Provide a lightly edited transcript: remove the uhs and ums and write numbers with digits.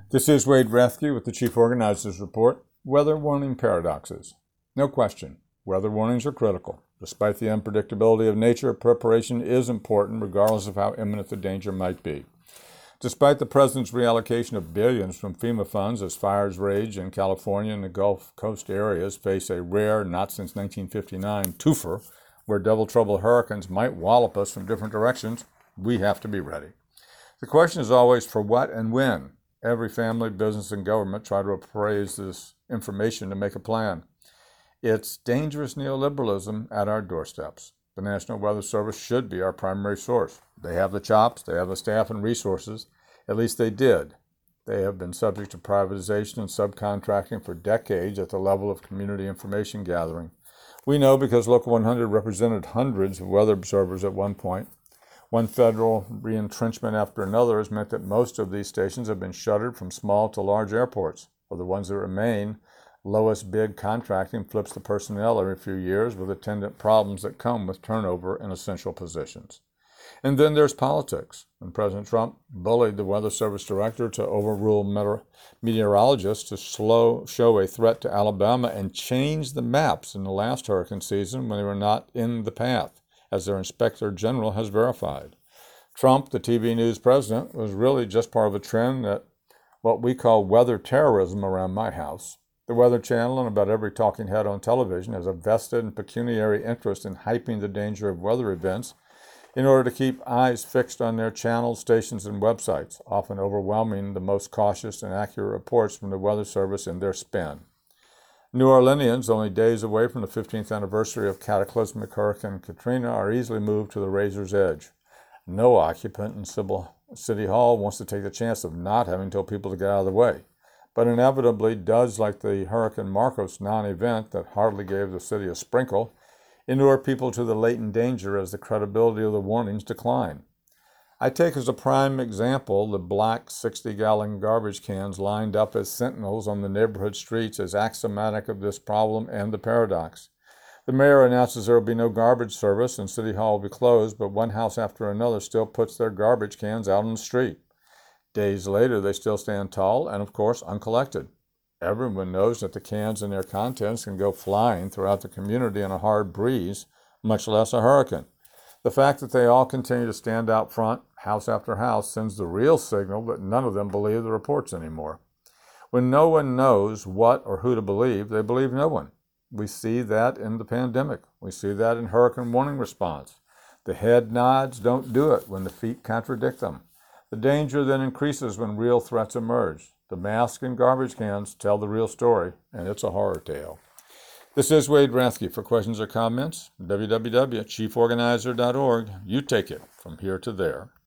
This is Wade Rathke with the Chief Organizer's Report, Weather Warning Paradoxes. No question, weather warnings are critical. Despite the unpredictability of nature, preparation is important regardless of how imminent the danger might be. Despite the President's reallocation of billions from FEMA funds as fires rage in California and the Gulf Coast areas face a rare, not since 1959, twofer, where double trouble hurricanes might wallop us from different directions, we have to be ready. The question is always for what and when. Every family, business, and government try to appraise this information to make a plan. It's dangerous neoliberalism at our doorsteps. The National Weather Service should be our primary source. They have the chops, they have the staff and resources. At least they did. They have been subject to privatization and subcontracting for decades at the level of community information gathering. We know because Local 100 represented hundreds of weather observers at one point. One federal re-entrenchment after another has meant that most of these stations have been shuttered from small to large airports. For the ones that remain, lowest bid contracting flips the personnel every few years with attendant problems that come with turnover in essential positions. And then there's politics. When President Trump bullied the Weather Service director to overrule meteorologists to show a threat to Alabama and change the maps in the last hurricane season when they were not in the path, as their inspector general has verified. Trump, the TV news president, was really just part of a trend that what we call weather terrorism around my house. The Weather Channel and about every talking head on television has a vested and pecuniary interest in hyping the danger of weather events in order to keep eyes fixed on their channels, stations, and websites, often overwhelming the most cautious and accurate reports from the Weather Service in their spin. New Orleanians, only days away from the 15th anniversary of cataclysmic Hurricane Katrina, are easily moved to the razor's edge. No occupant in City Hall wants to take the chance of not having told people to get out of the way, but inevitably does, like the Hurricane Marcos non-event that hardly gave the city a sprinkle, inure people to the latent danger as the credibility of the warnings decline. I take as a prime example the black 60-gallon garbage cans lined up as sentinels on the neighborhood streets as axiomatic of this problem and the paradox. The mayor announces there will be no garbage service and City Hall will be closed, but one house after another still puts their garbage cans out on the street. Days later, they still stand tall and, of course, uncollected. Everyone knows that the cans and their contents can go flying throughout the community in a hard breeze, much less a hurricane. The fact that they all continue to stand out front, house after house, sends the real signal that none of them believe the reports anymore. When no one knows what or who to believe, they believe no one. We see that in the pandemic. We see that in hurricane warning response. The head nods don't do it when the feet contradict them. The danger then increases when real threats emerge. The masks and garbage cans tell the real story, and it's a horror tale. This is Wade Rathke. For questions or comments, www.chieforganizer.org. You take it from here to there.